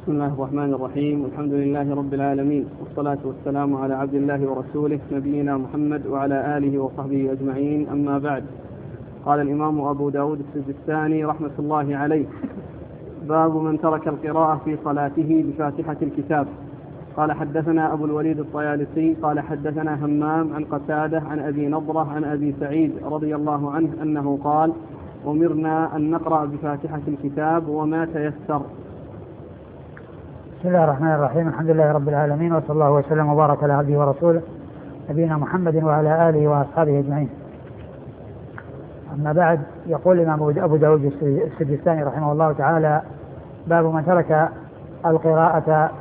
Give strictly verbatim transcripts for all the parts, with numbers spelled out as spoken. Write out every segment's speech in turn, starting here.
بسم الله الرحمن الرحيم. الحمد لله رب العالمين، والصلاة والسلام على عبد الله ورسوله نبينا محمد وعلى آله وصحبه أجمعين، أما بعد. قال الإمام أبو داود السجستاني رحمة الله عليه: باب من ترك القراءة في صلاته بفاتحة الكتاب. قال حدثنا أبو الوليد الطيالسي قال حدثنا همام عن قتادة عن أبي نضرة عن أبي سعيد رضي الله عنه أنه قال: أمرنا أن نقرأ بفاتحة الكتاب وما تيسر. بسم الله الرحمن الرحيم. الحمد لله رب العالمين، وصلى الله وسلم وبارك على عبده ورسوله نبينا محمد وعلى آله وأصحابه أجمعين. أما بعد، يقول الإمام أبو داود السجستاني رحمه الله تعالى: باب من ترك القراءة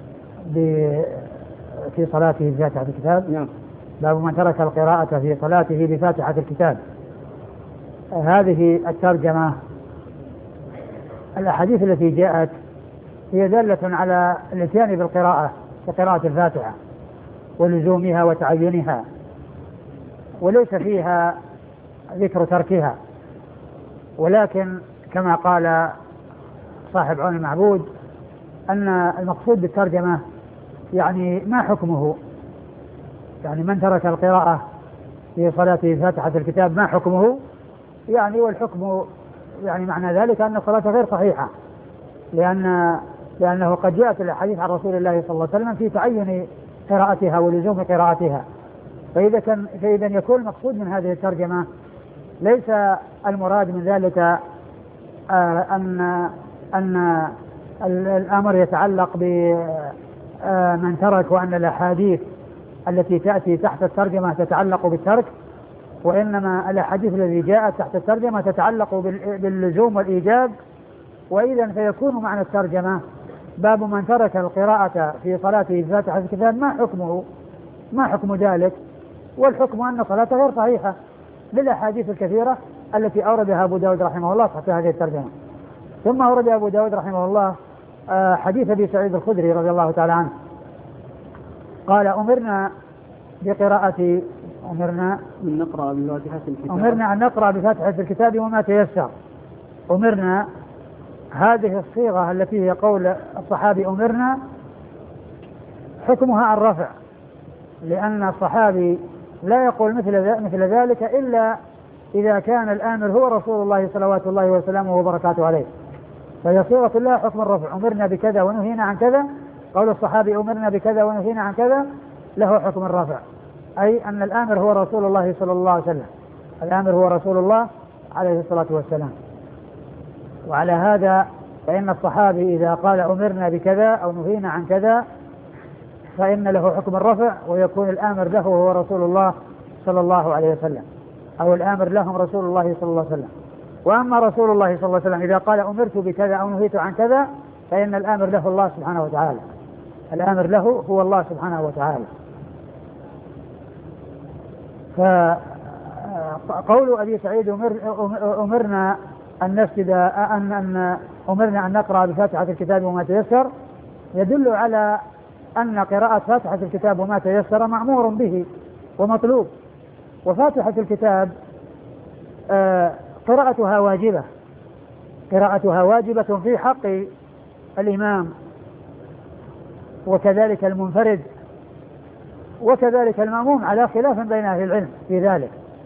في صلاته بفاتحة الكتاب. باب من ترك القراءة في صلاته بفاتحة الكتاب. هذه الترجمة، الأحاديث التي جاءت هي دالة على الاتيان بالقراءة كقراءة الفاتحة ولزومها وتعينها، وليس فيها ذكر تركها، ولكن كما قال صاحب عون المعبود أن المقصود بالترجمة يعني ما حكمه، يعني من ترك القراءة في صلاته فاتحة الكتاب ما حكمه، يعني والحكم يعني معنى ذلك أن الصلاة غير صحيحة، لأن لأنه قد جاءت الأحاديث عن رسول الله صلى الله عليه وسلم في تعين قراءتها ولزوم قراءتها. فإذا كان فإذا يكون المقصود من هذه الترجمة ليس المراد من ذلك أن أن الأمر يتعلق بمن ترك، وأن الأحاديث التي تأتي تحت الترجمة تتعلق بالترك، وإنما الأحاديث التي جاءت تحت الترجمة تتعلق باللزوم والإيجاب. وإذا فيكون معنى الترجمة باب من ترك القراءة في صلاته بفاتحة الكتاب ما حكمه، ما حكم ذلك، والحكم أن صلاته غير صحيحة للأحاديث الكثيرة التي أوردها أبو داود رحمه الله تحت هذه الترجمة. ثم أورد أبو داود رحمه الله حديث أبي سعيد الخدري رضي الله تعالى عنه قال: أمرنا بقراءة أمرنا أن نقرأ بفاتحة الكتاب أمرنا أن نقرأ بفاتحة الكتاب وما تيسر. أمرنا، هذه الصيغة التي هي قول الصحابي أمرنا حكمها الرفع، لأن الصحابي لا يقول مثل مثل ذلك إلا إذا كان الآمر هو رسول الله صلوات الله وسلامه وبركاته عليه، فهي صيغة الله حكم الرفع. أمرنا بكذا ونهينا عن كذا، قول الصحابي أمرنا بكذا ونهينا عن كذا له حكم الرفع، أي أن الآمر هو رسول الله صلى الله عليه وسلم، الآمر هو رسول الله عليه الصلاة والسلام. وعلى هذا فإن الصحابي إذا قال أمرنا بكذا أو نهينا عن كذا فإن له حكم الرفع، ويكون الآمر له هو رسول الله صلى الله عليه وسلم، أو الآمر لهم رسول الله صلى الله عليه وسلم. وأما رسول الله صلى الله عليه وسلم إذا قال أمرت بكذا أو نهيت عن كذا فإن الآمر له الله سبحانه وتعالى، الآمر له هو الله سبحانه وتعالى. فقول أبي سعيد أمر أمرنا أن نسجد أن أن أمرنا أن نقرأ بفاتحة الكتاب وما تيسر يدل على أن قراءة فاتحة الكتاب وما تيسر مأمور به ومطلوب. وفاتحة الكتاب قراءتها واجبة، قراءتها واجبة في حق الإمام وكذلك المنفرد وكذلك المأموم، على خلاف بين أهل العلم في ذلك.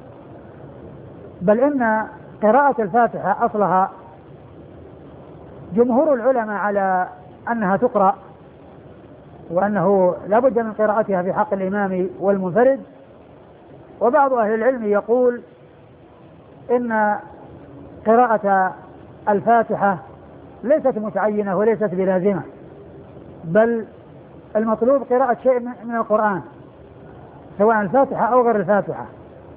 بل إن قراءة الفاتحة أصلها جمهور العلماء على أنها تقرأ، وأنه لا بد من قراءتها في حق الإمام والمنفرد. وبعض أهل العلم يقول إن قراءة الفاتحة ليست متعينة وليست بلازمة، بل المطلوب قراءة شيء من القرآن سواء الفاتحة أو غير الفاتحة،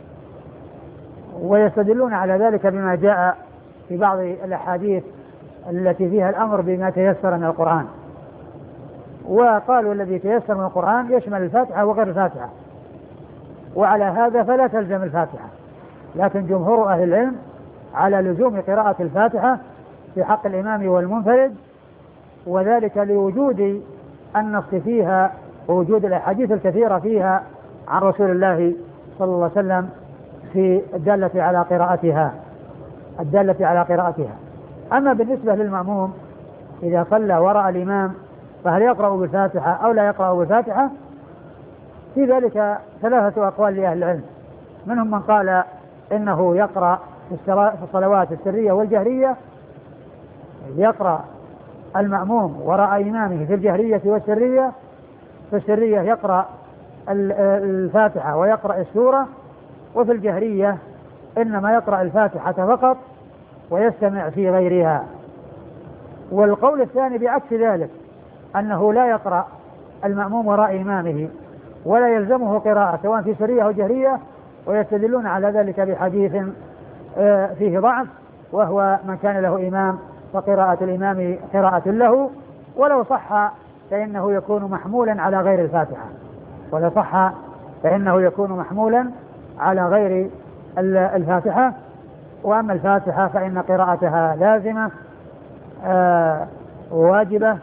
ويستدلون على ذلك بما جاء في بعض الأحاديث التي فيها الأمر بما تيسر من القرآن. وقالوا الذي تيسر من القرآن يشمل الفاتحة وغير الفاتحة، وعلى هذا فلا تلزم الفاتحة، لكن جمهور أهل العلم على لزوم قراءة الفاتحة في حق الإمام والمنفرد، وذلك لوجود النص فيها ووجود الأحاديث الكثيرة فيها عن رسول الله صلى الله عليه وسلم في الدالة على قراءتها الدالة على قراءتها. أما بالنسبة للمأموم إذا صلى وراء الإمام فهل يقرأ بالفاتحة أو لا يقرأ بالفاتحة؟ في ذلك ثلاثة أقوال لأهل العلم، منهم من قال إنه يقرأ في الصلوات السرية والجهرية، يقرأ المأموم وراء إمامه في الجهرية والسرية، في السرية يقرأ الفاتحة ويقرأ السورة، وفي الجهرية إنما يقرأ الفاتحة فقط ويستمع في غيرها. والقول الثاني بعكس ذلك، أنه لا يقرأ المأموم وراء إمامه ولا يلزمه قراءة سواء في سرية أو جهرية، ويستدلون على ذلك بحديث فيه ضعف، وهو من كان له إمام فقراءة الإمام قراءة له، ولو صح فإنه يكون محمولا على غير الفاتحة، ولو صح فإنه يكون محمولا على غير الفاتحة. وأما الفاتحة فإن قراءتها لازمة آه واجبة.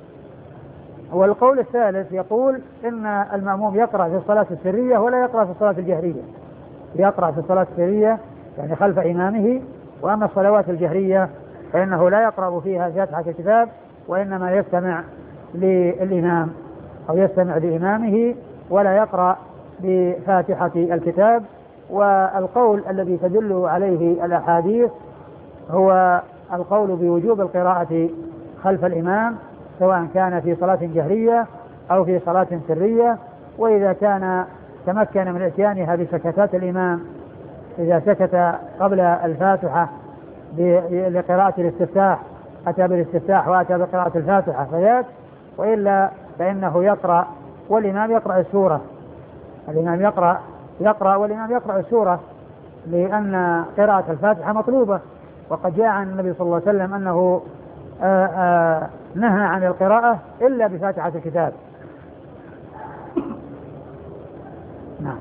والقول الثالث يقول إن المأموم يقرأ في الصلاة السرية ولا يقرأ في الصلاة الجهرية، يقرأ في الصلاة السرية يعني خلف إمامه، وأما الصلوات الجهرية فإنه لا يقرأ فيها فاتحة الكتاب، وإنما يستمع للإمام أو يستمع لإمامه ولا يقرأ بفاتحة الكتاب. والقول الذي تدل عليه الأحاديث هو القول بوجوب القراءة خلف الإمام سواء كان في صلاة جهرية أو في صلاة سرية، وإذا كان تمكن من إتيانها بسكتات الإمام، إذا سكت قبل الفاتحة لقراءة الاستفتاح أتى بالاستفتاح وأتى بقراءة الفاتحة فيات، وإلا فإنه يقرأ والإمام يقرأ السورة، الإمام يقرأ يقرأ والإمام يقرأ السورة، لأن قراءة الفاتحة مطلوبة. وقد جاء عن النبي صلى الله عليه وسلم أنه آآ آآ نهى عن القراءة إلا بفاتحة الكتاب. نعم.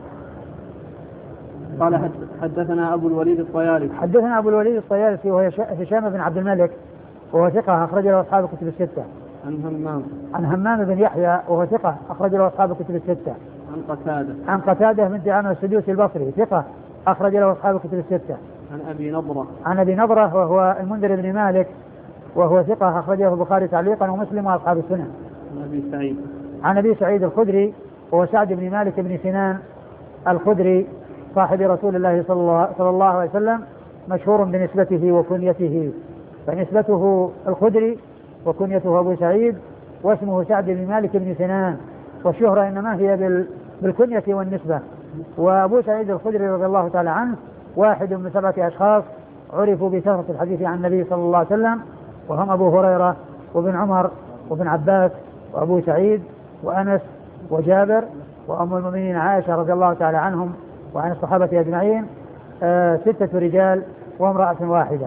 قال حدثنا أبو الوليد الطيالسي حدثنا أبو الوليد الطيالسي وهو هشام بن عبد الملك وهو ثقة أخرج له أصحاب الكتب الستة. عن همام عن همام بن يحيى وهو ثقة أخرج له أصحاب الكتب الستة. عن قتادة عن قتادة بن دعامة السدوسي البصري ثقة أخرج له أصحاب الكتب الستة. عن أبي نضرة عن أبي نضرة وهو المنذر بن مالك وهو ثقة أخرجه البخاري تعليقا ومسلم وأصحاب السنن. عن أبي سعيد عن أبي سعيد الخدري وهو سعد بن مالك بن سنان الخدري صاحب رسول الله صلى الله عليه وسلم، مشهور بنسبته وكنيته، فنسبته الخدري وكنيته أبو سعيد، واسمه سعد بن مالك بن سنان، والشهرة إنما هي بالكنية والنسبة. وأبو سعيد الخدري رضي الله تعالى عنه واحد من سبعة أشخاص عرفوا بكثرة الحديث عن النبي صلى الله عليه وسلم، وهم أبو هريرة وابن عمر وابن عباس وأبو سعيد وأنس وجابر وأم المؤمنين عائشة رضي الله تعالى عنهم وعن الصحابة أجمعين، آه ستة رجال وامرأة واحدة.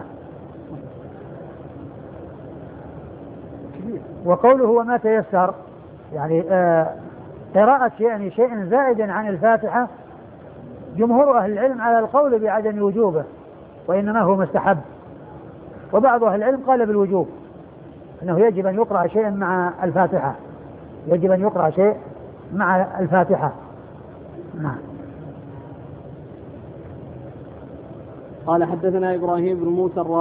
وقوله وما تيسر يعني آه قراءة يعني شيء زائد عن الفاتحة، جمهور أهل العلم على القول بعدم وجوبه وإنما هو مستحب، وبعض أهل العلم قال بالوجوب، أنه يجب أن يقرأ شيء مع الفاتحة، يجب أن يقرأ شيء مع الفاتحة. نعم. قال حدثنا إبراهيم بن موسى